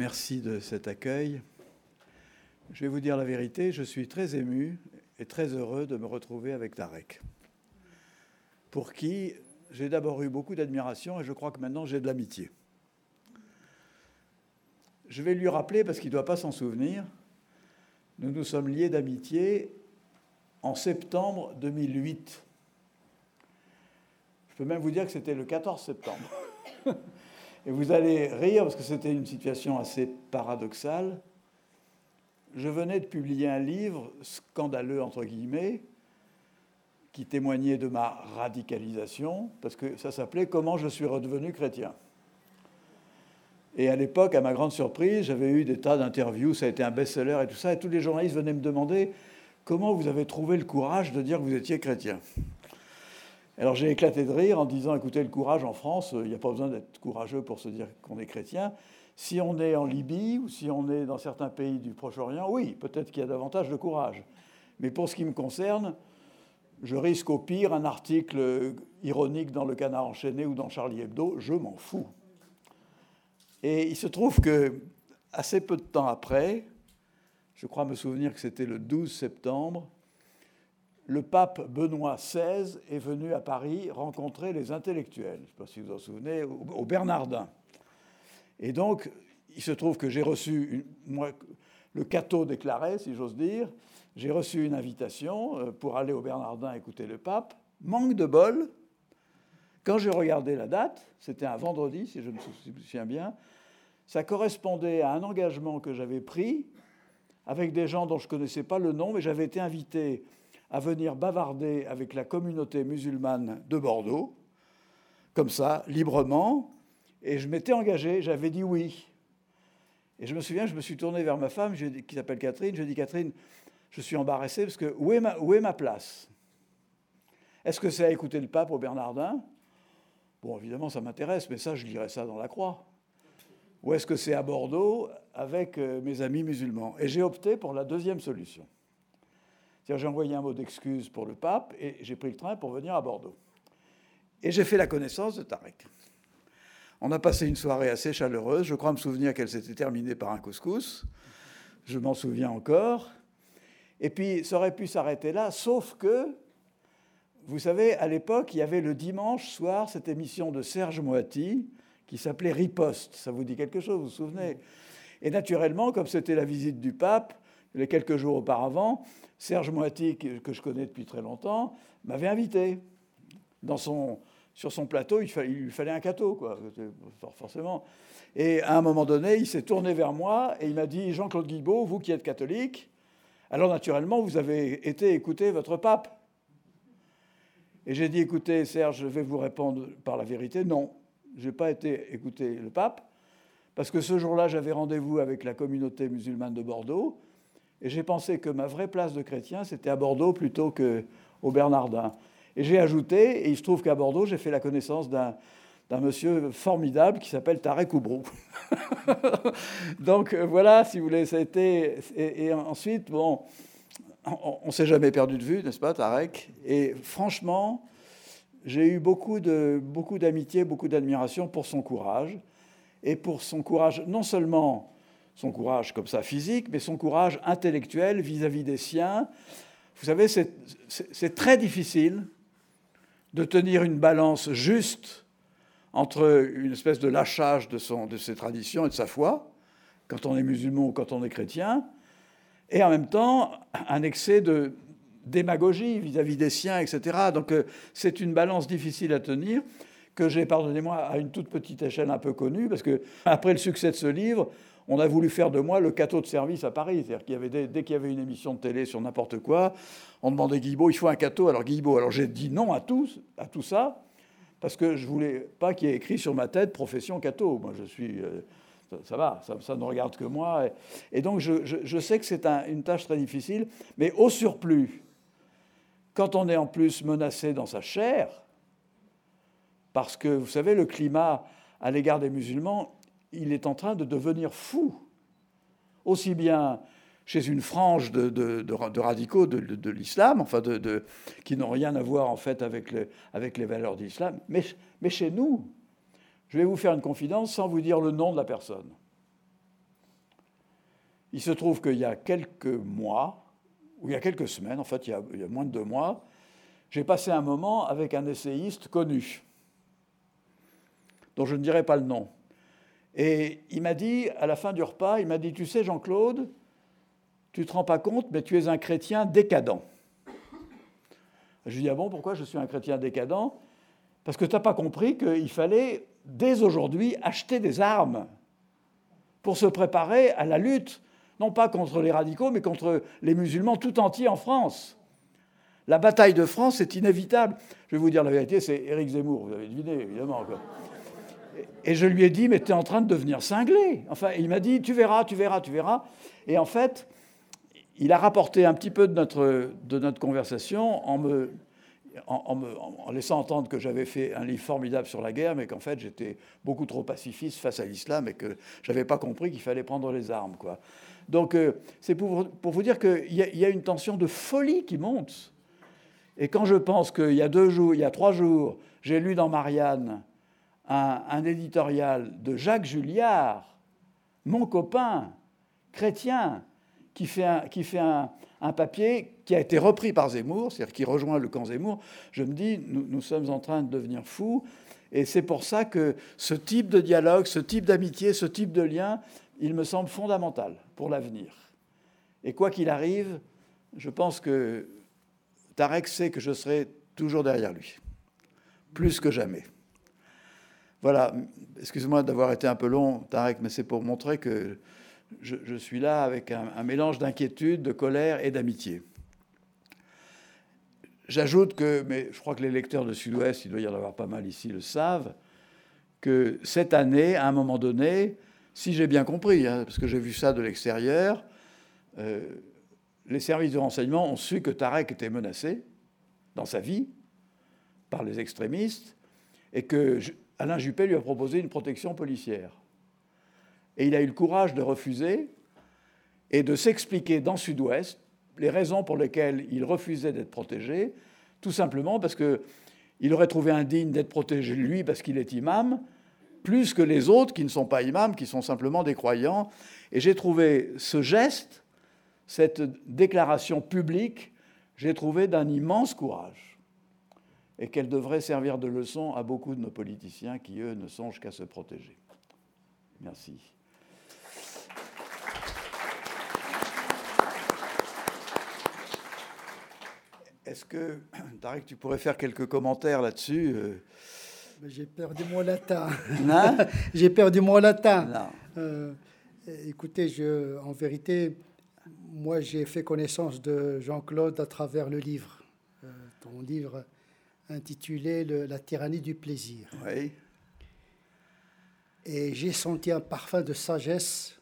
merci de cet accueil. Je vais vous dire la vérité, je suis très ému et très heureux de me retrouver avec Tarek, pour qui j'ai d'abord eu beaucoup d'admiration et je crois que maintenant j'ai de l'amitié. Je vais lui rappeler, parce qu'il ne doit pas s'en souvenir, nous nous sommes liés d'amitié en septembre 2008. Je peux même vous dire que c'était le 14 septembre. Et vous allez rire parce que c'était une situation assez paradoxale. Je venais de publier un livre scandaleux, entre guillemets, qui témoignait de ma radicalisation, parce que ça s'appelait « Comment je suis redevenu chrétien ». Et à l'époque, à ma grande surprise, j'avais eu des tas d'interviews, ça a été un best-seller et tout ça, et tous les journalistes venaient me demander « Comment vous avez trouvé le courage de dire que vous étiez chrétien ?» Alors j'ai éclaté de rire en disant « Écoutez, le courage en France, il n'y a pas besoin d'être courageux pour se dire qu'on est chrétien. Si on est en Libye ou si on est dans certains pays du Proche-Orient, oui, peut-être qu'il y a davantage de courage. Mais pour ce qui me concerne, je risque au pire un article ironique dans Le Canard enchaîné ou dans Charlie Hebdo, je m'en fous. » Et il se trouve que assez peu de temps après, je crois me souvenir que c'était le 12 septembre, le pape Benoît XVI est venu à Paris rencontrer les intellectuels, je ne sais pas si vous vous en souvenez, au Bernardin. Et donc, il se trouve que j'ai reçu, moi, le cateau déclaré, si j'ose dire, j'ai reçu une invitation pour aller au Bernardin écouter le pape. Manque de bol, quand j'ai regardé la date, c'était un vendredi, si je me souviens bien, ça correspondait à un engagement que j'avais pris avec des gens dont je ne connaissais pas le nom, mais j'avais été invité à venir bavarder avec la communauté musulmane de Bordeaux, comme ça, librement, et je m'étais engagé, j'avais dit oui. Et je me souviens, je me suis tourné vers ma femme, qui s'appelle Catherine, je lui ai dit « Catherine, je suis embarrassé, parce que où est ma place? Est-ce que c'est à écouter le pape au Bernardin? Bon, évidemment, ça m'intéresse, mais ça, je lirai ça dans la Croix. Ou est-ce que c'est à Bordeaux avec mes amis musulmans? Et j'ai opté pour la deuxième solution. C'est-à-dire, j'ai envoyé un mot d'excuse pour le pape et j'ai pris le train pour venir à Bordeaux. Et j'ai fait la connaissance de Tarek. On a passé une soirée assez chaleureuse. Je crois me souvenir qu'elle s'était terminée par un couscous. Je m'en souviens encore. Et puis, ça aurait pu s'arrêter là, sauf que, vous savez, à l'époque, il y avait le dimanche soir cette émission de Serge Moati qui s'appelait Riposte. Ça vous dit quelque chose, vous vous souvenez? Et naturellement, comme c'était la visite du pape, les quelques jours auparavant, Serge Moati, que je connais depuis très longtemps, m'avait invité. Sur son plateau, il lui fallait un cateau, quoi, forcément. Et à un moment donné, il s'est tourné vers moi et il m'a dit « Jean-Claude Guilbault, vous qui êtes catholique, alors naturellement, vous avez été écouter votre pape. » Et j'ai dit « Écoutez, Serge, je vais vous répondre par la vérité. Non, je n'ai pas été écouter le pape, parce que ce jour-là, j'avais rendez-vous avec la communauté musulmane de Bordeaux, et j'ai pensé que ma vraie place de chrétien, c'était à Bordeaux plutôt qu'au Bernardin. Et j'ai ajouté, et il se trouve qu'à Bordeaux, j'ai fait la connaissance d'un monsieur formidable qui s'appelle Tarek Oubrou. Donc voilà, si vous voulez, ça a été... Et ensuite, bon, on ne s'est jamais perdu de vue, n'est-ce pas, Tarek? Et franchement, j'ai eu beaucoup d'amitié, beaucoup d'admiration pour son courage, et pour son courage, non seulement son courage comme ça physique, mais son courage intellectuel vis-à-vis des siens. Vous savez, c'est très difficile de tenir une balance juste entre une espèce de lâchage de ses traditions et de sa foi, quand on est musulman ou quand on est chrétien, et en même temps un excès de démagogie vis-à-vis des siens, etc. Donc c'est une balance difficile à tenir que j'ai, pardonnez-moi, à une toute petite échelle un peu connue, parce qu'après le succès de ce livre, on a voulu faire de moi le cateau de service à Paris. C'est-à-dire qu'il y avait dès qu'il y avait une émission de télé sur n'importe quoi, on demandait Guilbault, il faut un cateau. Alors Guilbault, alors j'ai dit non à tout ça, parce que je ne voulais pas qu'il y ait écrit sur ma tête profession cateau. Moi, je suis... ça va, ça ne regarde que moi. Et donc, je sais que c'est une tâche très difficile, mais au surplus, quand on est en plus menacé dans sa chair, parce que, vous savez, le climat à l'égard des musulmans, il est en train de devenir fou, aussi bien chez une frange de radicaux de l'islam, enfin qui n'ont rien à voir en fait avec les valeurs de l'islam, mais chez nous, je vais vous faire une confidence sans vous dire le nom de la personne. Il se trouve qu'il y a quelques mois, ou il y a quelques semaines, en fait, il y a moins de 2 mois, j'ai passé un moment avec un essayiste connu, dont je ne dirai pas le nom. Et il m'a dit, à la fin du repas, il m'a dit, tu sais, Jean-Claude, tu ne te rends pas compte, mais tu es un chrétien décadent. Je lui dis, ah bon, pourquoi je suis un chrétien décadent? Parce que tu n'as pas compris qu'il fallait, dès aujourd'hui, acheter des armes pour se préparer à la lutte, non pas contre les radicaux, mais contre les musulmans tout entiers en France. La bataille de France est inévitable. Je vais vous dire la vérité, c'est Éric Zemmour, vous avez deviné, évidemment. Et je lui ai dit, mais tu es en train de devenir cinglé. Enfin, il m'a dit, tu verras. Et en fait, il a rapporté un petit peu de notre conversation en laissant entendre que j'avais fait un livre formidable sur la guerre, mais qu'en fait, j'étais beaucoup trop pacifiste face à l'islam et que je n'avais pas compris qu'il fallait prendre les armes, quoi. Donc, c'est pour vous dire qu'il y a une tension de folie qui monte. Et quand je pense qu'il y a 3 jours, j'ai lu dans Marianne un éditorial de Jacques Julliard, mon copain chrétien, qui fait un papier qui a été repris par Zemmour, c'est-à-dire qui rejoint le camp Zemmour, je me dis, nous sommes en train de devenir fous. Et c'est pour ça que ce type de dialogue, ce type d'amitié, ce type de lien, il me semble fondamental pour l'avenir. Et quoi qu'il arrive, je pense que Tarek sait que je serai toujours derrière lui, plus que jamais. Voilà, excuse-moi d'avoir été un peu long, Tarek, mais c'est pour montrer que je suis là avec un mélange d'inquiétude, de colère et d'amitié. J'ajoute que, mais je crois que les lecteurs de Sud-Ouest, il doit y en avoir pas mal ici, le savent, que cette année, à un moment donné, si j'ai bien compris, parce que j'ai vu ça de l'extérieur, les services de renseignement ont su que Tarek était menacé dans sa vie par les extrémistes et que Alain Juppé lui a proposé une protection policière. Et il a eu le courage de refuser et de s'expliquer dans Sud-Ouest les raisons pour lesquelles il refusait d'être protégé, tout simplement parce qu'il aurait trouvé indigne d'être protégé, lui, parce qu'il est imam, plus que les autres qui ne sont pas imams, qui sont simplement des croyants. Et j'ai trouvé ce geste, cette déclaration publique, j'ai trouvé d'un immense courage et qu'elle devrait servir de leçon à beaucoup de nos politiciens qui, eux, ne songent qu'à se protéger. Merci. Est-ce que, Tarek, tu pourrais faire quelques commentaires là-dessus? J'ai perdu mon latin. Non. J'ai perdu mon latin. Non. Écoutez, en vérité, moi, j'ai fait connaissance de Jean-Claude à travers le livre, ton livre intitulé La tyrannie du plaisir. Oui. Et j'ai senti un parfum de sagesse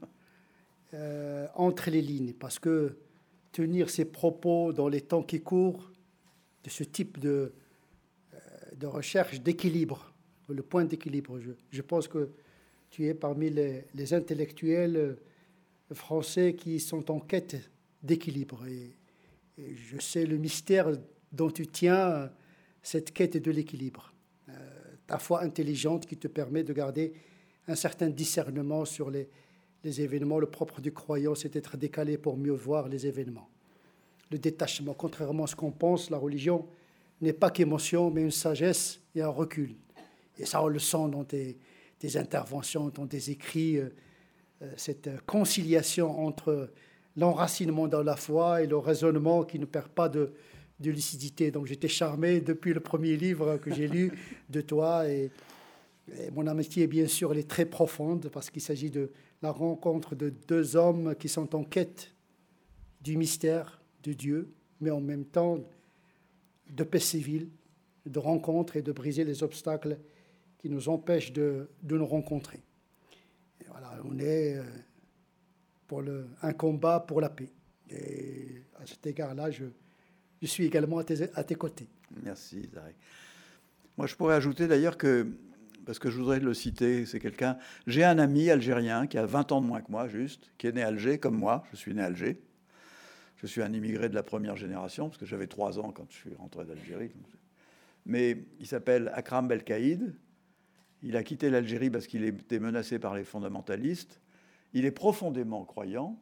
entre les lignes, parce que tenir ses propos dans les temps qui courent, de ce type de recherche d'équilibre, le point d'équilibre. Je pense que tu es parmi les intellectuels français qui sont en quête d'équilibre. Et je sais le mystère dont tu tiens cette quête de l'équilibre. Ta foi intelligente qui te permet de garder un certain discernement sur les événements. Le propre du croyant, c'est d'être décalé pour mieux voir les événements. Le détachement, contrairement à ce qu'on pense, la religion n'est pas qu'émotion, mais une sagesse et un recul. Et ça, on le sent dans tes interventions, dans tes écrits, cette conciliation entre l'enracinement dans la foi et le raisonnement qui ne perd pas de lucidité. Donc j'étais charmé depuis le premier livre que j'ai lu de toi. Et mon amitié, bien sûr, elle est très profonde parce qu'il s'agit de la rencontre de 2 hommes qui sont en quête du mystère de Dieu, mais en même temps de paix civile, de rencontre et de briser les obstacles qui nous empêchent de nous rencontrer. Et voilà, on est pour un combat pour la paix. Et à cet égard-là, je suis également à tes côtés. Merci, Tarek. Moi, je pourrais ajouter d'ailleurs que, parce que je voudrais le citer, c'est quelqu'un... J'ai un ami algérien qui a 20 ans de moins que moi, juste, qui est né à Alger, comme moi. Je suis né à Alger. Je suis un immigré de la première génération, parce que j'avais 3 ans quand je suis rentré d'Algérie. Mais il s'appelle Akram Belkaïd. Il a quitté l'Algérie parce qu'il était menacé par les fondamentalistes. Il est profondément croyant.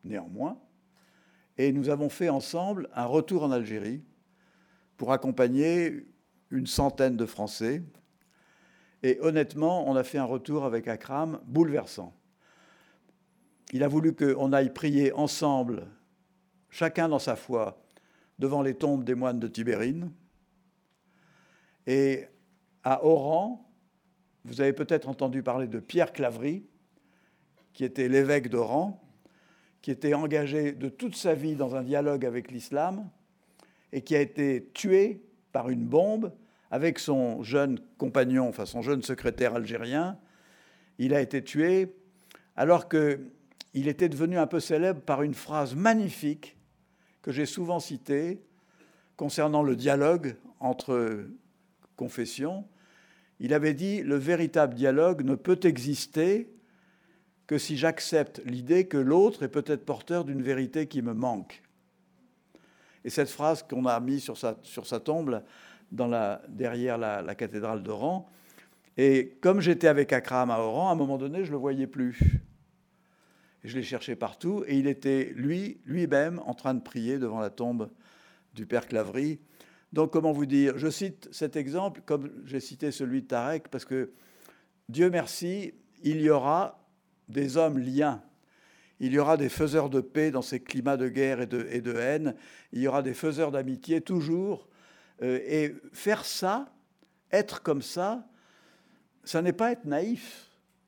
néanmoins. Et nous avons fait ensemble un retour en Algérie pour accompagner une centaine de Français. Et honnêtement, on a fait un retour avec Akram bouleversant. Il a voulu qu'on aille prier ensemble, chacun dans sa foi, devant les tombes des moines de Tibérine. Et à Oran, vous avez peut-être entendu parler de Pierre Claverie, qui était l'évêque d'Oran, qui était engagé de toute sa vie dans un dialogue avec l'islam et qui a été tué par une bombe avec son jeune compagnon, enfin son jeune secrétaire algérien. Il a été tué alors qu'il était devenu un peu célèbre par une phrase magnifique que j'ai souvent citée concernant le dialogue entre confessions. Il avait dit « Le véritable dialogue ne peut exister que si j'accepte l'idée que l'autre est peut-être porteur d'une vérité qui me manque. » Et cette phrase qu'on a mise sur sa tombe derrière la cathédrale d'Oran, et comme j'étais avec Akram à Oran, à un moment donné, je ne le voyais plus. Et je l'ai cherché partout, et il était lui-même en train de prier devant la tombe du père Claverie. Donc, comment vous dire, je cite cet exemple comme j'ai cité celui de Tarek, parce que, Dieu merci, il y aura des hommes liens. Il y aura des faiseurs de paix dans ces climats de guerre et de haine. Il y aura des faiseurs d'amitié toujours. Et faire ça, être comme ça n'est pas être naïf.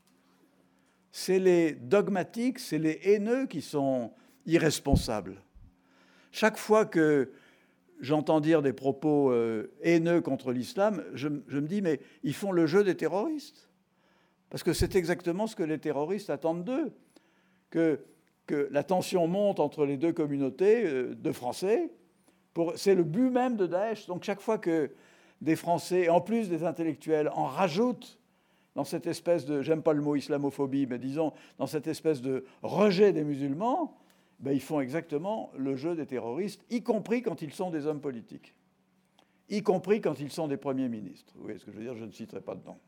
C'est les dogmatiques, c'est les haineux qui sont irresponsables. Chaque fois que j'entends dire des propos haineux contre l'islam, je me dis, mais ils font le jeu des terroristes. Parce que c'est exactement ce que les terroristes attendent d'eux. Que la tension monte entre les deux communautés de Français. C'est le but même de Daesh. Donc chaque fois que des Français, en plus des intellectuels, en rajoutent dans cette espèce de, j'aime pas le mot islamophobie, mais disons, dans cette espèce de rejet des musulmans, ben, ils font exactement le jeu des terroristes, y compris quand ils sont des hommes politiques, y compris quand ils sont des premiers ministres. Vous voyez ce que je veux dire? Je ne citerai pas de nom.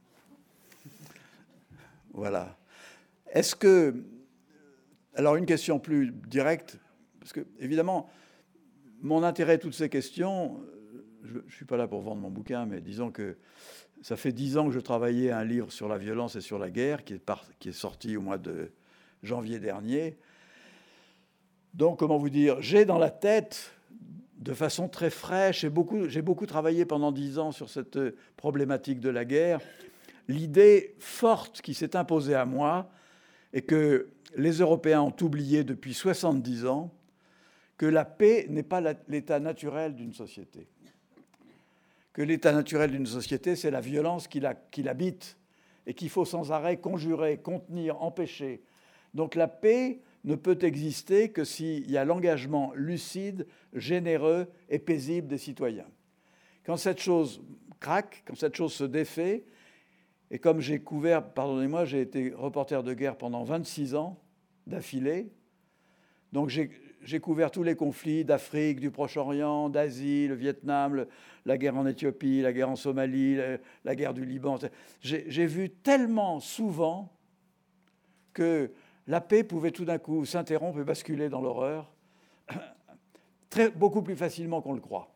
Voilà. Est-ce que... Alors, une question plus directe, parce que, évidemment, mon intérêt à toutes ces questions, je ne suis pas là pour vendre mon bouquin, mais disons que ça fait 10 ans que je travaillais à un livre sur la violence et sur la guerre, qui est sorti au mois de janvier dernier. Donc, comment vous dire, j'ai dans la tête, de façon très fraîche, j'ai beaucoup travaillé pendant 10 ans sur cette problématique de la guerre, l'idée forte qui s'est imposée à moi, et que les Européens ont oublié depuis 70 ans, que la paix n'est pas l'état naturel d'une société. Que l'état naturel d'une société, c'est la violence qui l'habite et qu'il faut sans arrêt conjurer, contenir, empêcher. Donc la paix ne peut exister que s'il y a l'engagement lucide, généreux et paisible des citoyens. Quand cette chose craque, quand cette chose se défait, et comme j'ai couvert, pardonnez-moi, j'ai été reporter de guerre pendant 26 ans d'affilée, donc j'ai couvert tous les conflits d'Afrique, du Proche-Orient, d'Asie, le Vietnam, la guerre en Éthiopie, la guerre en Somalie, la guerre du Liban. J'ai vu tellement souvent que la paix pouvait tout d'un coup s'interrompre et basculer dans l'horreur beaucoup plus facilement qu'on le croit.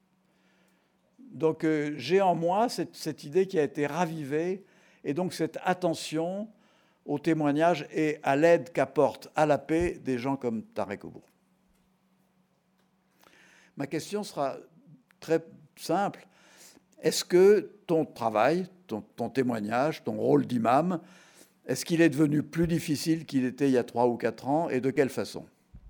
Donc j'ai en moi cette idée qui a été ravivée, et donc cette attention au témoignage et à l'aide qu'apportent à la paix des gens comme Tarek Obou. Ma question sera très simple. Est-ce que ton travail, ton témoignage, ton rôle d'imam, est-ce qu'il est devenu plus difficile qu'il était il y a 3 ou 4 ans, et de quelle façon?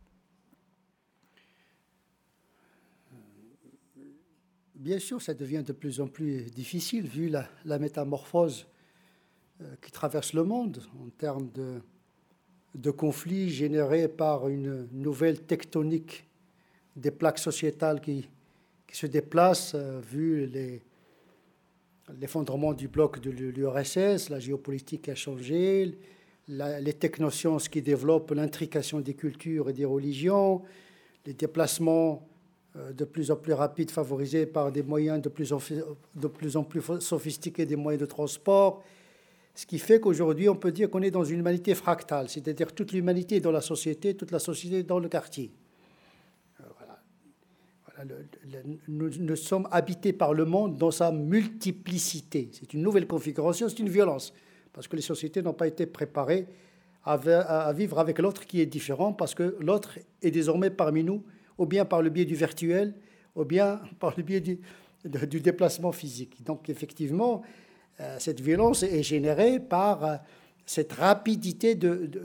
Bien sûr, ça devient de plus en plus difficile vu la métamorphose qui traverse le monde en termes de conflits générés par une nouvelle tectonique des plaques sociétales qui se déplacent, vu l'effondrement du bloc de l'URSS, la géopolitique a changé, les technosciences qui développent l'intrication des cultures et des religions, les déplacements de plus en plus rapides favorisés par des moyens de plus en plus sophistiqués, des moyens de transport, Ce qui fait qu'aujourd'hui, on peut dire qu'on est dans une humanité fractale, c'est-à-dire toute l'humanité dans la société, toute la société dans le quartier. Nous sommes habités par le monde dans sa multiplicité. C'est une nouvelle configuration, c'est une violence, parce que les sociétés n'ont pas été préparées à vivre avec l'autre qui est différent, parce que l'autre est désormais parmi nous, ou bien par le biais du virtuel, ou bien par le biais du déplacement physique. Donc effectivement, cette violence est générée par cette rapidité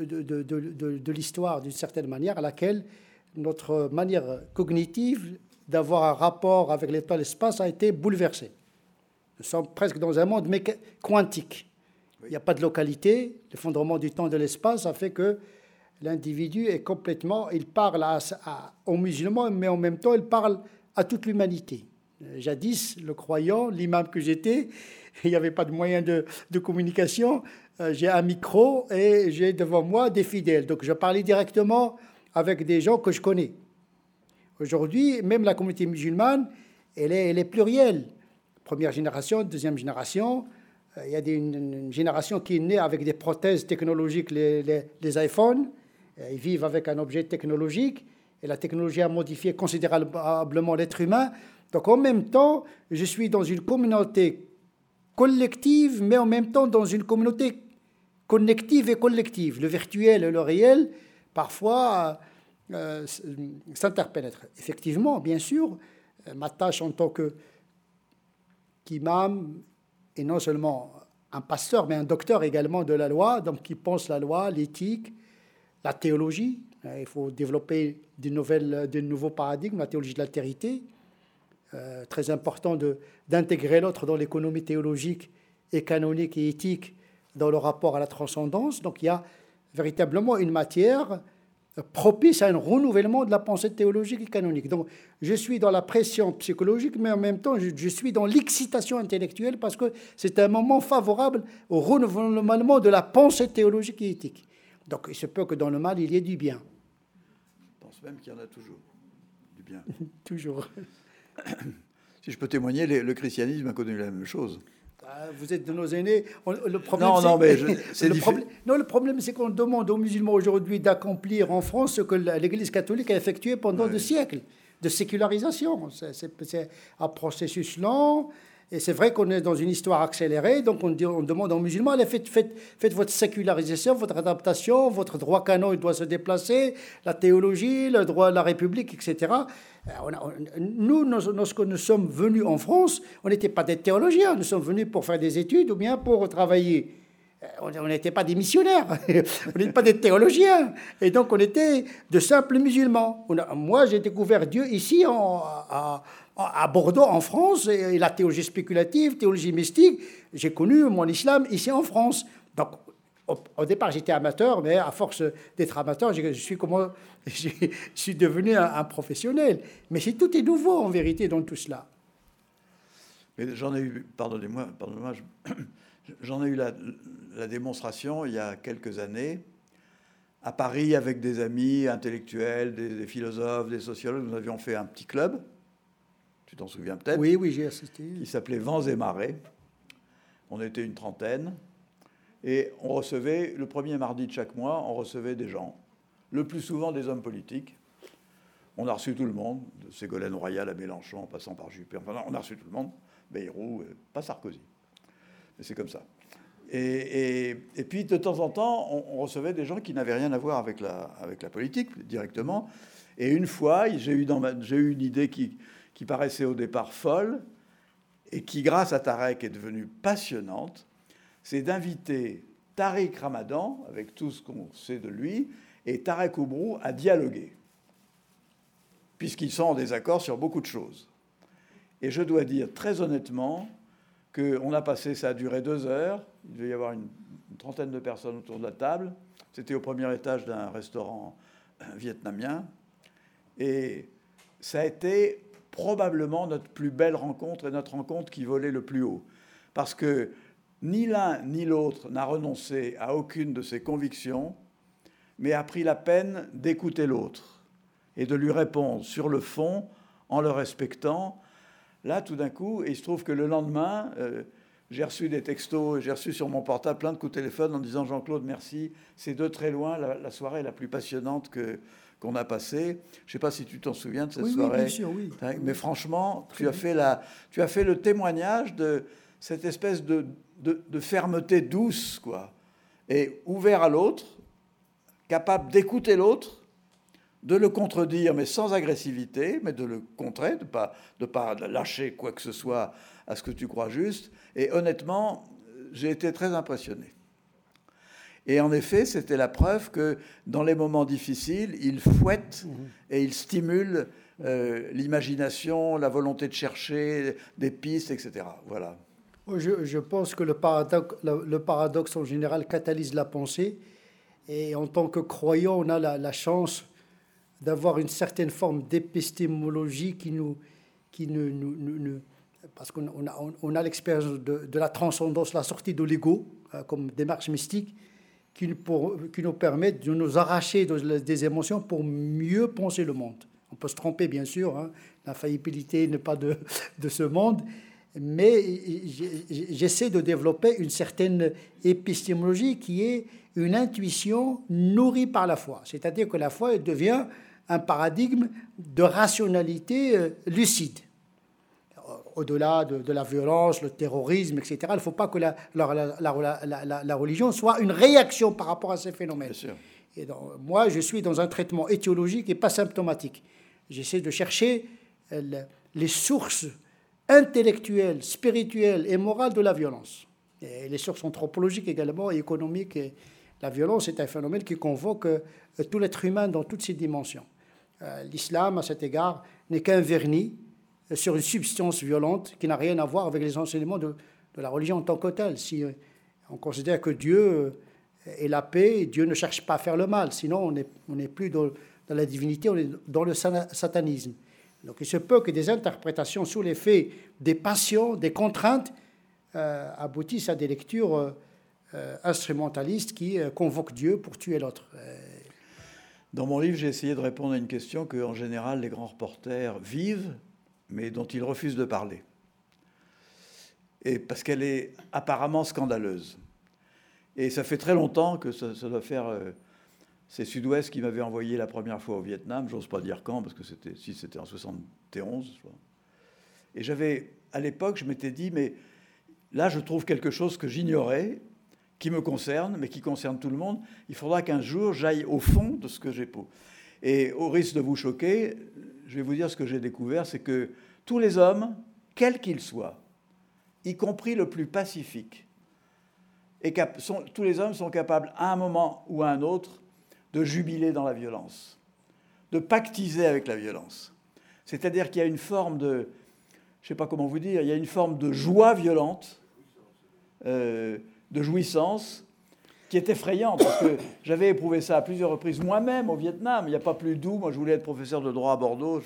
de l'histoire, d'une certaine manière, à laquelle notre manière cognitive d'avoir un rapport avec le temps et l'espace a été bouleversée. Nous sommes presque dans un monde quantique. Il n'y a pas de localité. L'effondrement du temps et de l'espace a fait que l'individu est complètement... Il parle aux musulmans, mais en même temps, il parle à toute l'humanité. Jadis, le croyant, l'imam que j'étais, il n'y avait pas de moyen de communication. J'ai un micro et j'ai devant moi des fidèles. Donc je parlais directement avec des gens que je connais. Aujourd'hui, même la communauté musulmane, elle est plurielle. Première génération, deuxième génération. Il y a une génération qui est née avec des prothèses technologiques, les iPhones. Ils vivent avec un objet technologique. Et la technologie a modifié considérablement l'être humain. Donc en même temps, je suis dans une communauté collective, mais en même temps dans une communauté connective et collective. Le virtuel et le réel, parfois... s'interpénètre. Effectivement, bien sûr, ma tâche en tant qu'imam est non seulement un pasteur, mais un docteur également de la loi, donc qui pense la loi, l'éthique, la théologie. Il faut développer de nouveaux paradigmes, la théologie de l'altérité. Très important d'intégrer l'autre dans l'économie théologique et canonique et éthique dans le rapport à la transcendance. Donc il y a véritablement une matière propice à un renouvellement de la pensée théologique et canonique. Donc, je suis dans la pression psychologique, mais en même temps, je suis dans l'excitation intellectuelle parce que c'est un moment favorable au renouvellement de la pensée théologique et éthique. Donc, il se peut que dans le mal, il y ait du bien. Je pense même qu'il y en a toujours, du bien. Toujours. Si je peux témoigner, le christianisme a connu la même chose. Vous êtes de nos aînés. Le problème, c'est qu'on demande aux musulmans aujourd'hui d'accomplir en France ce que l'Église catholique a effectué pendant des siècles de sécularisation. C'est un processus lent. Et c'est vrai qu'on est dans une histoire accélérée, donc on demande aux musulmans, allez, faites votre sécularisation, votre adaptation, votre droit canon il doit se déplacer, la théologie, le droit de la République, etc. Nous, lorsque nous sommes venus en France, on n'était pas des théologiens, nous sommes venus pour faire des études ou bien pour travailler. On n'était pas des missionnaires, on n'était pas des théologiens, et donc on était de simples musulmans. Moi, j'ai découvert Dieu ici à Bordeaux, en France, et la théologie spéculative, théologie mystique, j'ai connu mon islam ici en France. Donc, au départ, j'étais amateur, mais à force d'être amateur, je suis devenu un professionnel. Mais tout est nouveau, en vérité, dans tout cela. Mais j'en ai eu, pardonnez-moi, j'en ai eu la démonstration il y a quelques années, à Paris, avec des amis intellectuels, des philosophes, des sociologues. Nous avions fait un petit club. Tu t'en souviens peut-être? Oui, j'ai assisté. Qui s'appelait Vents et Marées. On était une trentaine. Et on recevait, le premier mardi de chaque mois, on recevait des gens, le plus souvent des hommes politiques. On a reçu tout le monde, de Ségolène Royal à Mélenchon, en passant par Juppé. Enfin, on a reçu tout le monde. Bayrou, pas Sarkozy. Mais c'est comme ça. Et puis, de temps en temps, on recevait des gens qui n'avaient rien à voir avec la politique, directement. Et une fois, j'ai eu une idée qui paraissait au départ folle, et qui, grâce à Tarek, est devenue passionnante, c'est d'inviter Tariq Ramadan, avec tout ce qu'on sait de lui, et Tarek Oubrou à dialoguer, puisqu'ils sont en désaccord sur beaucoup de choses. Et je dois dire très honnêtement qu'on a passé, ça a duré 2 heures, il devait y avoir une trentaine de personnes autour de la table, c'était au premier étage d'un restaurant vietnamien, et ça a été probablement notre plus belle rencontre et notre rencontre qui volait le plus haut. Parce que ni l'un ni l'autre n'a renoncé à aucune de ses convictions, mais a pris la peine d'écouter l'autre et de lui répondre sur le fond en le respectant. Là, tout d'un coup, il se trouve que le lendemain, j'ai reçu des textos, j'ai reçu sur mon portable plein de coups de téléphone en disant « Jean-Claude, merci, c'est de très loin la soirée la plus passionnante qu'on a passée. » Je ne sais pas si tu t'en souviens de cette soirée. Oui, bien sûr, oui. Mais franchement, tu as fait le témoignage de cette espèce de fermeté douce, quoi, et ouvert à l'autre, capable d'écouter l'autre, de le contredire, mais sans agressivité, mais de le contrer, de pas lâcher quoi que ce soit à ce que tu crois juste. Et honnêtement, j'ai été très impressionné. Et en effet, c'était la preuve que dans les moments difficiles, il fouette et il stimule l'imagination, la volonté de chercher des pistes, etc. Voilà. Je pense que le paradoxe en général catalyse la pensée. Et en tant que croyant, on a la chance d'avoir une certaine forme d'épistémologie parce qu'on a l'expérience de la transcendance, la sortie de l'ego, comme démarche mystique, qui nous permet de nous arracher des émotions pour mieux penser le monde. On peut se tromper, bien sûr, hein, l'infaillibilité n'est pas de ce monde, mais j'essaie de développer une certaine épistémologie qui est une intuition nourrie par la foi. C'est-à-dire que la foi elle devient un paradigme de rationalité lucide. Au-delà de la violence, le terrorisme, etc., il ne faut pas que la religion soit une réaction par rapport à ces phénomènes. Et donc, moi, je suis dans un traitement étiologique et pas symptomatique. J'essaie de chercher les sources intellectuelles, spirituelles et morales de la violence. Et les sources anthropologiques également et économiques. Et la violence est un phénomène qui convoque tout l'être humain dans toutes ses dimensions. L'islam, à cet égard, n'est qu'un vernis sur une substance violente qui n'a rien à voir avec les enseignements de la religion en tant que telle. Si on considère que Dieu est la paix, Dieu ne cherche pas à faire le mal, sinon on n'est plus dans la divinité, on est dans le satanisme. Donc il se peut que des interprétations sous l'effet des passions, des contraintes, aboutissent à des lectures instrumentalistes qui convoquent Dieu pour tuer l'autre. Dans mon livre, j'ai essayé de répondre à une question que, en général, les grands reporters vivent, mais dont ils refusent de parler. Et parce qu'elle est apparemment scandaleuse. Et ça fait très longtemps que ça doit faire... c'est Sud-Ouest qui m'avait envoyé la première fois au Vietnam, j'ose pas dire quand, parce que c'était en 71. Je crois. Et à l'époque, je m'étais dit, mais là, je trouve quelque chose que j'ignorais, qui me concerne, mais qui concerne tout le monde. Il faudra qu'un jour, j'aille au fond de ce que j'ai pour. Et au risque de vous choquer, je vais vous dire ce que j'ai découvert, c'est que tous les hommes, quels qu'ils soient, y compris le plus pacifique, tous les hommes sont capables, à un moment ou à un autre, de jubiler dans la violence, de pactiser avec la violence. C'est-à-dire qu'il y a une forme de, je ne sais pas comment vous dire, il y a une forme de joie violente, de jouissance, qui est effrayante, parce que j'avais éprouvé ça à plusieurs reprises moi-même au Vietnam. Il n'y a pas plus doux. Moi, je voulais être professeur de droit à Bordeaux.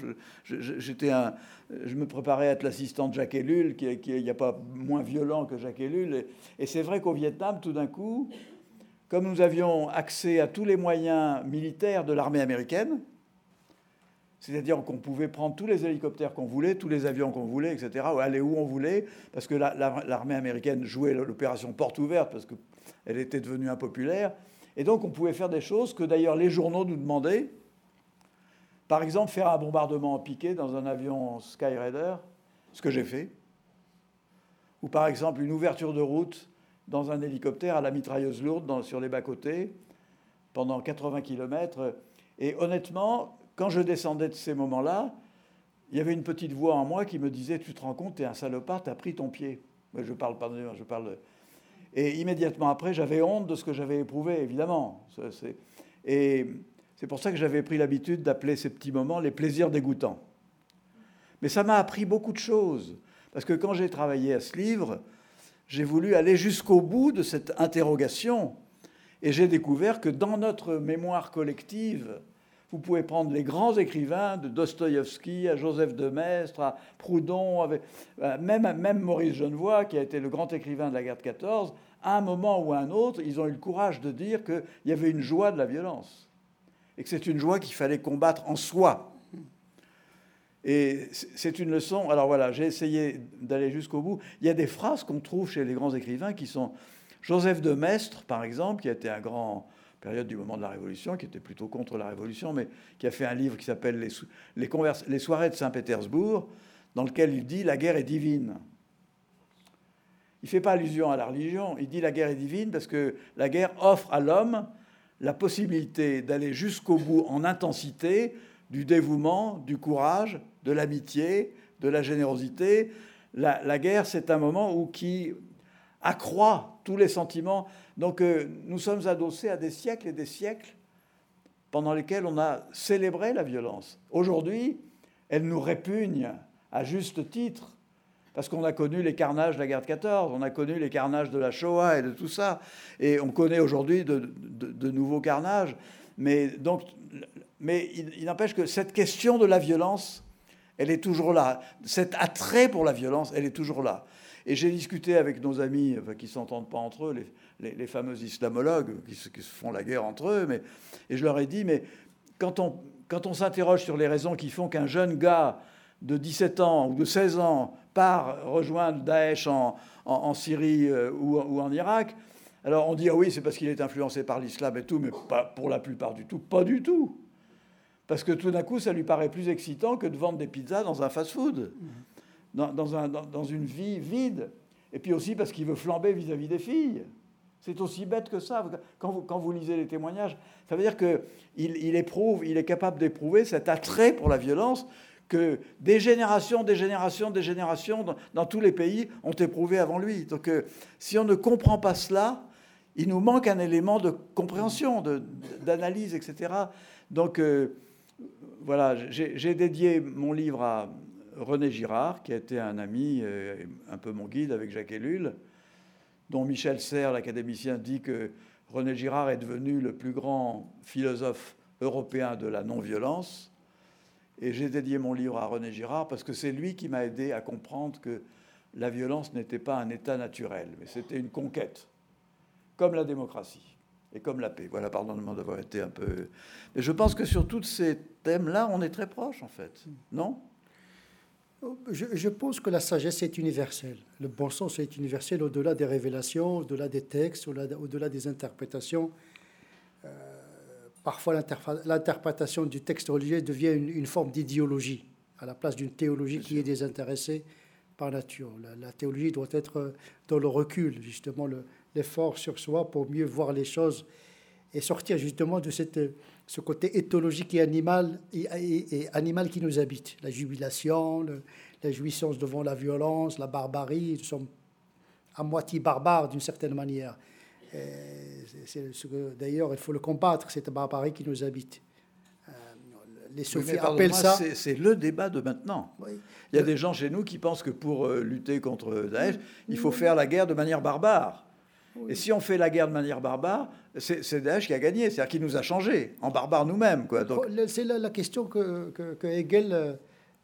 Je me préparais à être l'assistant de Jacques Ellul, il n'y a pas moins violent que Jacques Ellul. Et c'est vrai qu'au Vietnam, tout d'un coup, comme nous avions accès à tous les moyens militaires de l'armée américaine, c'est-à-dire qu'on pouvait prendre tous les hélicoptères qu'on voulait, tous les avions qu'on voulait, etc., ou aller où on voulait, parce que l'armée américaine jouait l'opération porte ouverte, parce qu'elle était devenue impopulaire. Et donc, on pouvait faire des choses que, d'ailleurs, les journaux nous demandaient. Par exemple, faire un bombardement en piqué dans un avion Skyraider, ce que j'ai fait. Ou, par exemple, une ouverture de route dans un hélicoptère à la mitrailleuse lourde sur les bas-côtés pendant 80 km. Et honnêtement, quand je descendais de ces moments-là, il y avait une petite voix en moi qui me disait « Tu te rends compte, t'es un salopard, t'as pris ton pied. » Je parle. Et immédiatement après, j'avais honte de ce que j'avais éprouvé, évidemment. Et c'est pour ça que j'avais pris l'habitude d'appeler ces petits moments les plaisirs dégoûtants. Mais ça m'a appris beaucoup de choses. Parce que quand j'ai travaillé à ce livre, j'ai voulu aller jusqu'au bout de cette interrogation. Et j'ai découvert que dans notre mémoire collective, vous pouvez prendre les grands écrivains, de Dostoïevski à Joseph de Maistre, à Proudhon, même Maurice Genevoix, qui a été le grand écrivain de la guerre de 14, à un moment ou à un autre, ils ont eu le courage de dire qu'il y avait une joie de la violence. Et que c'est une joie qu'il fallait combattre en soi. Et c'est une leçon. Alors voilà, j'ai essayé d'aller jusqu'au bout. Il y a des phrases qu'on trouve chez les grands écrivains qui sont... Joseph de Maistre, par exemple, qui a été un grand période du moment de la Révolution, qui était plutôt contre la Révolution, mais qui a fait un livre qui s'appelle les soirées de Saint-Pétersbourg, dans lequel il dit « La guerre est divine ». Il ne fait pas allusion à la religion, il dit « La guerre est divine » parce que la guerre offre à l'homme la possibilité d'aller jusqu'au bout en intensité du dévouement, du courage, de l'amitié, de la générosité. La guerre, c'est un moment qui accroît tous les sentiments. Donc nous sommes adossés à des siècles et des siècles pendant lesquels on a célébré la violence. Aujourd'hui, elle nous répugne à juste titre, parce qu'on a connu les carnages de la guerre de 14, on a connu les carnages de la Shoah et de tout ça, et on connaît aujourd'hui de nouveaux carnages. Mais il n'empêche que cette question de la violence, elle est toujours là. Cet attrait pour la violence, elle est toujours là. Et j'ai discuté avec nos amis qui ne s'entendent pas entre eux, les fameux islamologues qui se font la guerre entre eux, et je leur ai dit, mais quand on s'interroge sur les raisons qui font qu'un jeune gars de 17 ans ou de 16 ans part rejoindre Daesh en Syrie ou en Irak, alors on dit, ah oui, c'est parce qu'il est influencé par l'islam et tout, mais pas pour la plupart du tout, pas du tout. Parce que tout d'un coup, ça lui paraît plus excitant que de vendre des pizzas dans un fast-food, dans une vie vide. Et puis aussi parce qu'il veut flamber vis-à-vis des filles. C'est aussi bête que ça. Quand vous lisez les témoignages, ça veut dire qu'il éprouve, il est capable d'éprouver cet attrait pour la violence que des générations dans tous les pays ont éprouvé avant lui. Donc si on ne comprend pas cela, il nous manque un élément de compréhension, d'analyse, etc. Donc voilà, j'ai dédié mon livre à René Girard, qui a été un ami, un peu mon guide avec Jacques Ellul, dont Michel Serres, l'académicien, dit que René Girard est devenu le plus grand philosophe européen de la non-violence. Et j'ai dédié mon livre à René Girard parce que c'est lui qui m'a aidé à comprendre que la violence n'était pas un état naturel, mais c'était une conquête, comme la démocratie et comme la paix. Voilà, pardonnez-moi d'avoir été un peu... Mais je pense que sur tous ces thèmes-là, on est très proches, en fait. Non ? Je pense que la sagesse est universelle. Le bon sens est universel au-delà des révélations, au-delà des textes, au-delà des interprétations. Parfois, l'interprétation du texte religieux devient une forme d'idéologie, à la place d'une théologie qui est désintéressée par nature. La théologie doit être dans le recul, justement, l'effort sur soi pour mieux voir les choses et sortir justement de ce côté éthologique et animal qui nous habite. La jubilation, la jouissance devant la violence, la barbarie. Nous sommes à moitié barbares d'une certaine manière. D'ailleurs, il faut le combattre, cette barbarie qui nous habite. Les sophis appellent ça... C'est le débat de maintenant. Oui. Il y a des gens chez nous qui pensent que pour lutter contre Daesh, il faut faire la guerre de manière barbare. Oui. Et si on fait la guerre de manière barbare, c'est Daesh qui a gagné, c'est-à-dire qu'il nous a changés, en barbares nous-mêmes. Donc... C'est la question que Hegel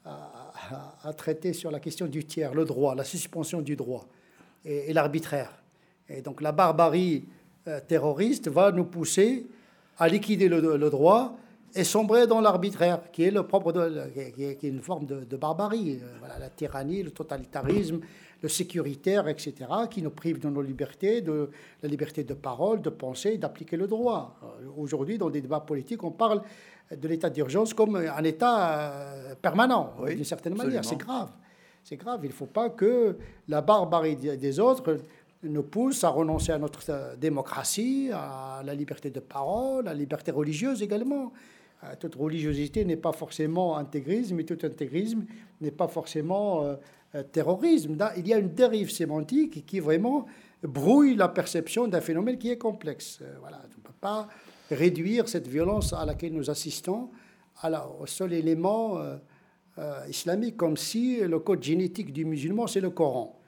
a traitée sur la question du tiers, le droit, la suspension du droit et l'arbitraire. Et donc la barbarie terroriste va nous pousser à liquider le droit et sombrer dans l'arbitraire, qui est le propre qui est une forme de barbarie. Voilà, la tyrannie, le totalitarisme, le sécuritaire, etc., qui nous prive de nos libertés, de la liberté de parole, de penser, d'appliquer le droit. Aujourd'hui, dans des débats politiques, on parle de l'état d'urgence comme un état permanent, oui, d'une certaine manière. C'est grave. C'est grave. Il ne faut pas que la barbarie des autres nous pousse à renoncer à notre démocratie, à la liberté de parole, à la liberté religieuse également. Toute religiosité n'est pas forcément intégrisme, et tout intégrisme n'est pas forcément terrorisme. Il y a une dérive sémantique qui vraiment brouille la perception d'un phénomène qui est complexe. Voilà, on ne peut pas réduire cette violence à laquelle nous assistons au seul élément islamique, comme si le code génétique du musulman, c'est le Coran.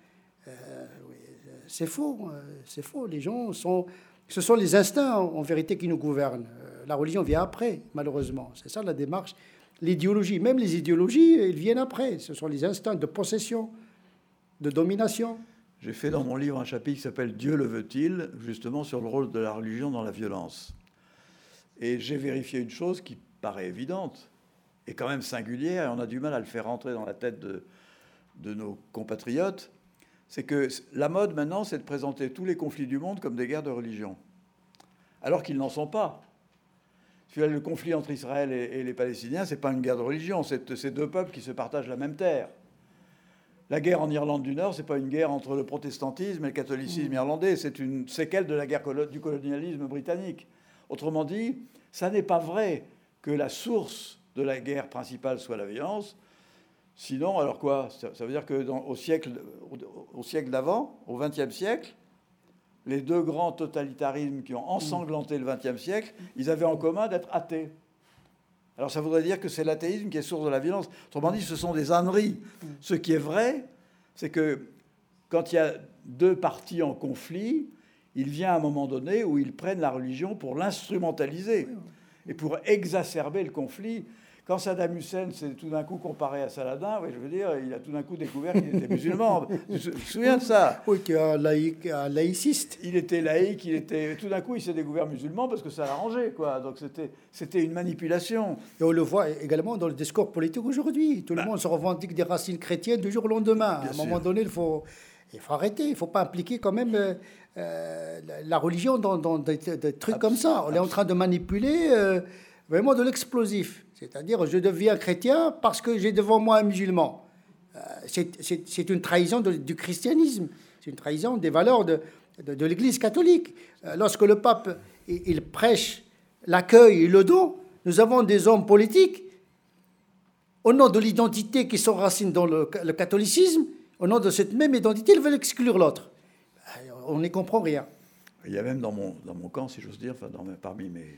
C'est faux, c'est faux. Les gens ce sont les instincts, en vérité, qui nous gouvernent. La religion vient après, malheureusement. C'est ça la démarche. L'idéologie, même les idéologies, elles viennent après. Ce sont les instincts de possession, de domination. J'ai fait dans mon livre un chapitre qui s'appelle « Dieu le veut-il ?», justement sur le rôle de la religion dans la violence. Et j'ai vérifié une chose qui paraît évidente. est quand même singulière, et on a du mal à le faire rentrer dans la tête de nos compatriotes, c'est que la mode maintenant, c'est de présenter tous les conflits du monde comme des guerres de religion, alors qu'ils n'en sont pas. Le conflit entre Israël et les Palestiniens, c'est pas une guerre de religion, c'est deux peuples qui se partagent la même terre. La guerre en Irlande du Nord, c'est pas une guerre entre le protestantisme et le catholicisme irlandais, c'est une séquelle de la guerre du colonialisme britannique. Autrement dit, ça n'est pas vrai que la source de la guerre principale soit la violence. Sinon, alors quoi? Ça veut dire que au siècle d'avant, au XXe siècle, les deux grands totalitarismes qui ont ensanglanté le XXe siècle, ils avaient en commun d'être athées. Alors ça voudrait dire que c'est l'athéisme qui est source de la violence. Autrement dit, ce sont des âneries. Ce qui est vrai, c'est que quand il y a deux partis en conflit, il vient un moment donné où ils prennent la religion pour l'instrumentaliser et pour exacerber le conflit. Quand Saddam Hussein s'est tout d'un coup comparé à Saladin, oui, je veux dire, il a tout d'un coup découvert qu'il était musulman. Je me souviens de ça. Oui, qui est un laïciste. Il était laïque, tout d'un coup, il s'est découvert musulman parce que ça l'arrangeait, quoi. Donc c'était une manipulation. Et on le voit également dans le discours politique aujourd'hui. Tout le monde se revendique des racines chrétiennes du jour au lendemain. À un moment donné, il faut arrêter. Il ne faut pas impliquer quand même la religion dans des trucs comme ça. On est en train de manipuler vraiment de l'explosif. C'est-à-dire, je deviens chrétien parce que j'ai devant moi un musulman. C'est une trahison du christianisme. C'est une trahison des valeurs de l'Église catholique. Lorsque le pape il prêche l'accueil et le don, nous avons des hommes politiques, au nom de l'identité qui s'enracine dans le catholicisme, au nom de cette même identité, ils veulent exclure l'autre. On n'y comprend rien. Il y a même dans mon camp, si j'ose dire, enfin, parmi mes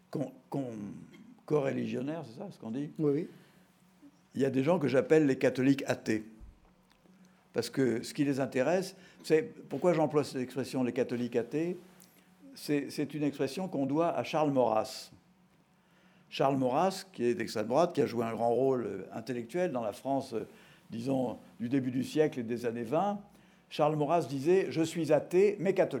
co-religionnaires, c'est ça ce qu'on dit? Oui. Il y a des gens que j'appelle les catholiques athées. Parce que ce qui les intéresse, c'est pourquoi j'emploie cette expression, les catholiques athées, c'est une expression qu'on doit à Charles Maurras. Charles Maurras, qui est d'extrême droite, qui a joué un grand rôle intellectuel dans la France, disons, du début du siècle et des années 20, Charles Maurras disait « Je suis athée, mais catholique ».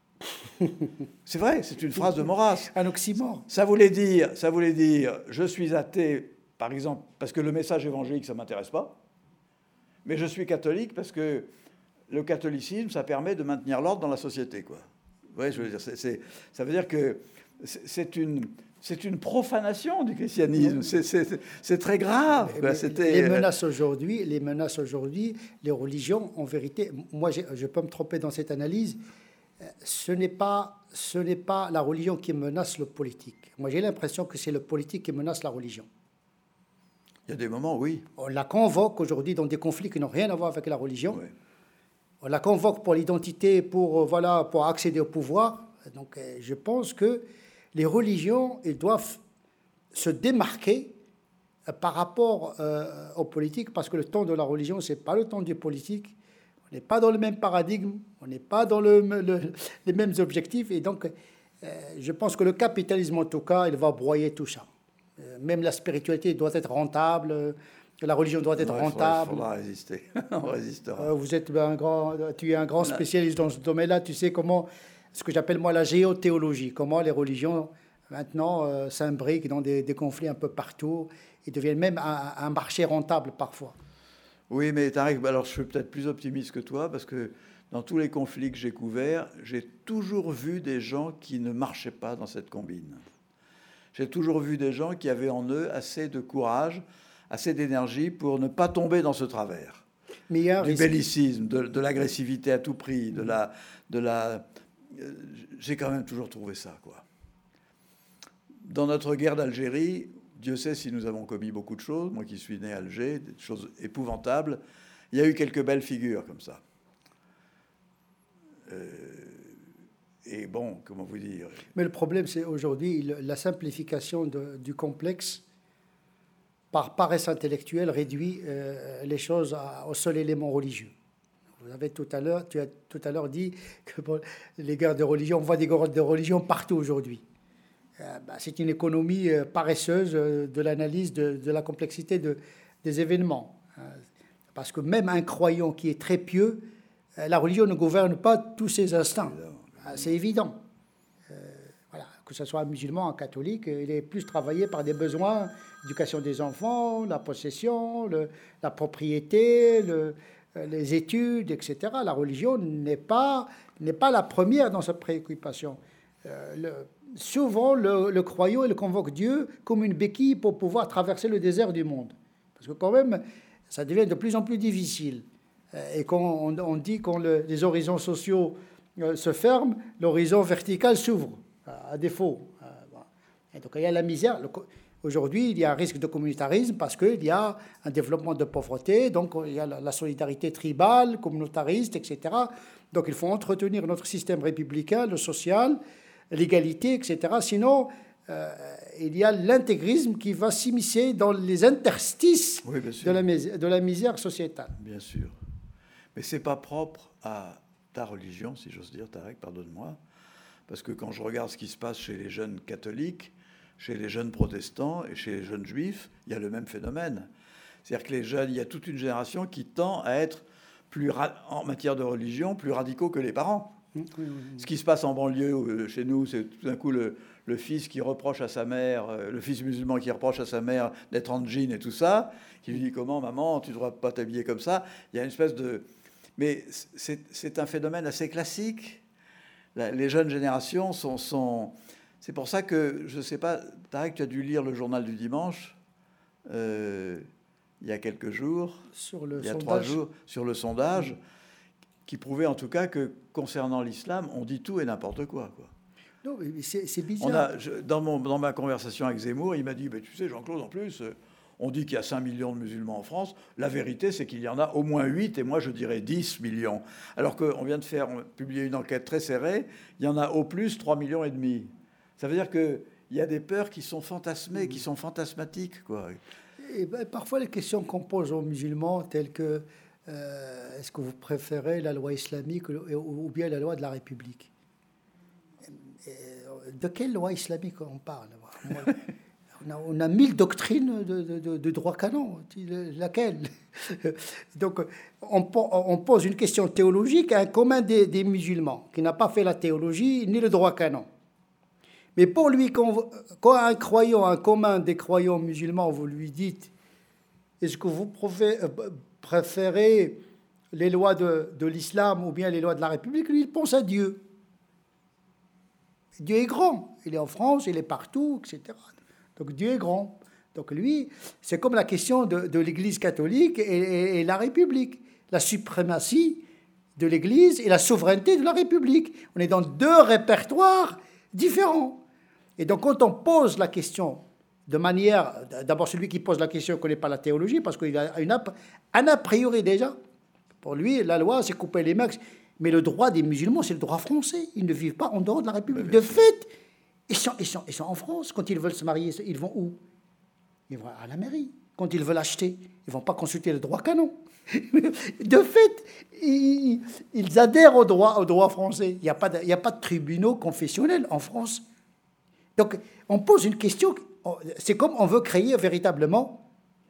C'est vrai, c'est une phrase de Maurras. Un oxymore. Ça voulait dire « Je suis athée », par exemple, parce que le message évangélique, ça ne m'intéresse pas, mais je suis catholique parce que le catholicisme, ça permet de maintenir l'ordre dans la société, quoi. Ouais, je veux dire, ça veut dire que c'est une profanation du christianisme. C'est très grave. Les menaces aujourd'hui, les religions, en vérité, moi, je peux me tromper dans cette analyse, ce n'est pas la religion qui menace le politique. Moi, j'ai l'impression que c'est le politique qui menace la religion. Il y a des moments, oui. On la convoque aujourd'hui dans des conflits qui n'ont rien à voir avec la religion. Oui. On la convoque pour l'identité, pour accéder au pouvoir. Donc, je pense que les religions, elles doivent se démarquer par rapport aux politiques, parce que le temps de la religion, ce n'est pas le temps du politique. On n'est pas dans le même paradigme, on n'est pas dans les mêmes objectifs. Et donc, je pense que le capitalisme, en tout cas, il va broyer tout ça. Même la spiritualité doit être rentable, la religion doit être rentable. Il faudra résister. On résistera. Tu es un grand spécialiste dans ce domaine-là. Tu sais comment, ce que j'appelle moi la géothéologie, comment les religions maintenant s'imbriquent dans des conflits un peu partout et deviennent même un marché rentable parfois. Oui, mais Tariq, alors je suis peut-être plus optimiste que toi, parce que dans tous les conflits que j'ai couverts, j'ai toujours vu des gens qui ne marchaient pas dans cette combine. J'ai toujours vu des gens qui avaient en eux assez de courage, assez d'énergie pour ne pas tomber dans ce travers. Du bellicisme, de l'agressivité à tout prix, j'ai quand même toujours trouvé ça, quoi. Dans notre guerre d'Algérie, Dieu sait si nous avons commis beaucoup de choses. Moi qui suis né à Alger, des choses épouvantables. Il y a eu quelques belles figures comme ça. Et bon, comment vous dire? Mais le problème, c'est aujourd'hui la simplification du complexe par paresse intellectuelle réduit les choses au seul élément religieux. Tu as tout à l'heure dit que les guerres de religion, on voit des guerres de religion partout aujourd'hui. C'est une économie paresseuse de l'analyse de la complexité des événements. Parce que même un croyant qui est très pieux, la religion ne gouverne pas tous ses instincts. C'est évident. Voilà. que ce soit un musulman, un catholique, il est plus travaillé par des besoins, l'éducation des enfants, la possession, la propriété, les études, etc. La religion n'est pas la première dans sa préoccupation. Souvent, le croyant, il convoque Dieu comme une béquille pour pouvoir traverser le désert du monde. Parce que quand même, ça devient de plus en plus difficile. Et quand on dit quand les horizons sociaux se ferment, l'horizon vertical s'ouvre, à défaut. Et donc il y a la misère. Aujourd'hui, il y a un risque de communautarisme parce qu'il y a un développement de pauvreté, donc il y a la solidarité tribale, communautariste, etc. Donc il faut entretenir notre système républicain, le social, l'égalité, etc. Sinon, il y a l'intégrisme qui va s'immiscer dans les interstices de la misère sociétale. Bien sûr. Mais ce n'est pas propre à ta religion, si j'ose dire, Tarek, pardonne-moi. Parce que quand je regarde ce qui se passe chez les jeunes catholiques, chez les jeunes protestants et chez les jeunes juifs, il y a le même phénomène. C'est-à-dire que les jeunes, il y a toute une génération qui tend à être en matière de religion, plus radicaux que les parents. Ce qui se passe en banlieue, chez nous, c'est tout d'un coup le fils qui reproche à sa mère, le fils musulman qui reproche à sa mère d'être en jean et tout ça, qui lui dit « Comment, maman, tu ne dois pas t'habiller comme ça ?» Il y a une espèce de... Mais c'est un phénomène assez classique. Les jeunes générations sont... C'est pour ça que, je ne sais pas, Tarek, tu as dû lire le journal du dimanche, il y a quelques jours, il y a 3 jours, sur le sondage, qui prouvait en tout cas que, concernant l'islam, on dit tout et n'importe quoi. Non, mais c'est bizarre. Dans ma conversation avec Zemmour, il m'a dit, tu sais, Jean-Claude, en plus... On dit qu'il y a 5 millions de musulmans en France. La vérité, c'est qu'il y en a au moins 8, et moi, je dirais 10 millions. Alors qu'on vient de publier une enquête très serrée, il y en a au plus 3,5 millions. Ça veut dire qu'il y a des peurs qui sont fantasmées, qui sont fantasmatiques, quoi. Et parfois, les questions qu'on pose aux musulmans, telles que est-ce que vous préférez la loi islamique ou bien la loi de la République? De quelle loi islamique on parle? On a 1000 doctrines de droit canon. Laquelle? Donc, on pose une question théologique à un commun des musulmans, qui n'a pas fait la théologie ni le droit canon. Mais pour lui, quand un croyant, un commun des croyants musulmans, vous lui dites « Est-ce que vous préférez les lois de l'islam ou bien les lois de la République ?» Lui, il pense à Dieu. Dieu est grand. Il est en France, il est partout, etc. Donc Dieu est grand. Donc lui, c'est comme la question de l'Église catholique et la République. La suprématie de l'Église et la souveraineté de la République. On est dans 2 répertoires différents. Et donc quand on pose la question de manière... D'abord, celui qui pose la question ne connaît pas la théologie parce qu'il a un a priori déjà. Pour lui, la loi, c'est couper les mains. Mais le droit des musulmans, c'est le droit français. Ils ne vivent pas en dehors de la République. De fait... Ils sont en France. Quand ils veulent se marier, ils vont où? Ils vont à la mairie. Quand ils veulent acheter, ils ne vont pas consulter le droit canon. De fait, ils adhèrent au droit français. Il n'y a pas de tribunaux confessionnels en France. Donc, on pose une question. C'est comme on veut créer véritablement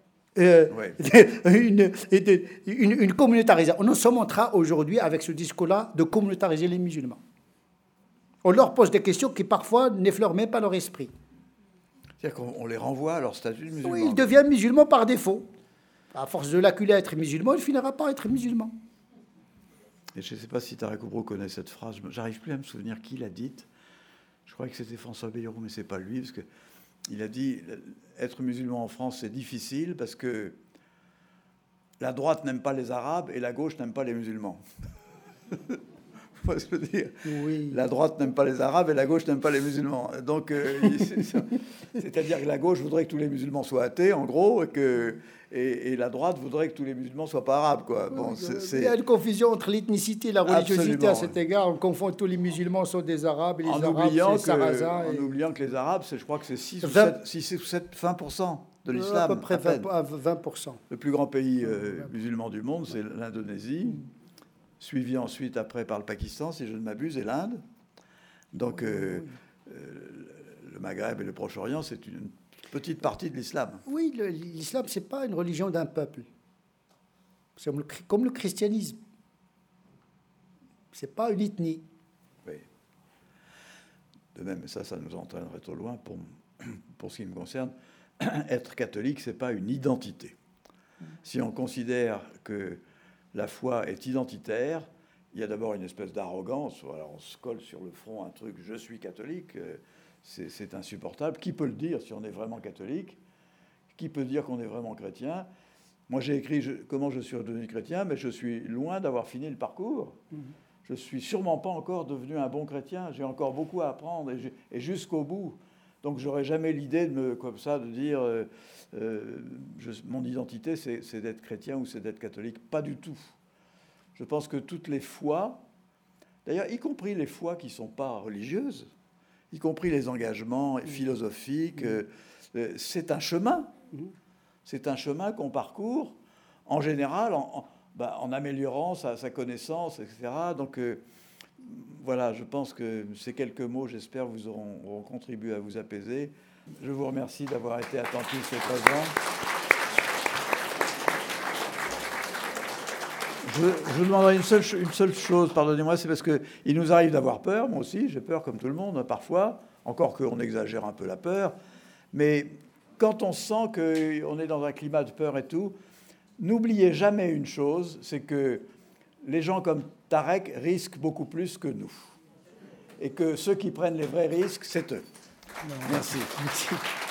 une communautarisation. Nous sommes en train aujourd'hui, avec ce discours-là, de communautariser les musulmans. On leur pose des questions qui parfois n'effleurent même pas leur esprit. C'est-à-dire qu'on les renvoie à leur statut de musulman. Oui, il devient musulman par défaut. À force de l'acculer à être musulman, il finira par être musulman. Et je ne sais pas si Tarek Obro connaît cette phrase. J'arrive plus à me souvenir qui l'a dite. Je crois que c'était François Bayrou, mais ce n'est pas lui, parce qu'il a dit être musulman en France, c'est difficile parce que la droite n'aime pas les Arabes et la gauche n'aime pas les musulmans. Je veux dire, oui. La droite n'aime pas les Arabes et la gauche n'aime pas les musulmans. Donc, c'est-à-dire que la gauche voudrait que tous les musulmans soient athées, en gros, et la droite voudrait que tous les musulmans soient pas arabes, quoi. Bon, il y a une confusion entre l'ethnicité et la religiosité. Absolument. À cet égard. On confond tous les musulmans sont des Arabes et les Arabes c'est Sarrasins. En oubliant que les Arabes, je crois que c'est 6 ou 20% de l'islam. À peu près 20%. Le plus grand pays musulman du monde, c'est l'Indonésie. Suivi ensuite après par le Pakistan, si je ne m'abuse, et l'Inde. Donc le Maghreb et le Proche-Orient, c'est une petite partie de l'islam. Oui, l'islam, ce n'est pas une religion d'un peuple. C'est comme le christianisme. Ce n'est pas une ethnie. Oui. De même, et ça nous entraînerait trop loin, pour ce qui me concerne, être catholique, ce n'est pas une identité. Si on considère que la foi est identitaire, il y a d'abord une espèce d'arrogance. Voilà, on se colle sur le front un truc « je suis catholique », c'est insupportable. Qui peut le dire si on est vraiment catholique? Qui peut dire qu'on est vraiment chrétien? Moi, j'ai écrit comment je suis devenu chrétien, mais je suis loin d'avoir fini le parcours. Je ne suis sûrement pas encore devenu un bon chrétien. J'ai encore beaucoup à apprendre et jusqu'au bout. Donc, je n'aurais jamais l'idée de dire mon identité, c'est d'être chrétien ou c'est d'être catholique. Pas du tout. Je pense que toutes les foi, d'ailleurs, y compris les foi qui ne sont pas religieuses, y compris les engagements philosophiques, c'est un chemin. C'est un chemin qu'on parcourt, en général, en améliorant sa connaissance, etc. Donc, voilà, je pense que ces quelques mots, j'espère, vous auront contribué à vous apaiser. Je vous remercie d'avoir été attentifs et présents. Je vous demanderai une seule chose, pardonnez-moi, c'est parce qu'il nous arrive d'avoir peur, moi aussi, j'ai peur comme tout le monde, parfois, encore qu'on exagère un peu la peur, mais quand on sent qu'on est dans un climat de peur et tout, n'oubliez jamais une chose, c'est que les gens comme Tarek risquent beaucoup plus que nous. Et que ceux qui prennent les vrais risques, c'est eux. Merci.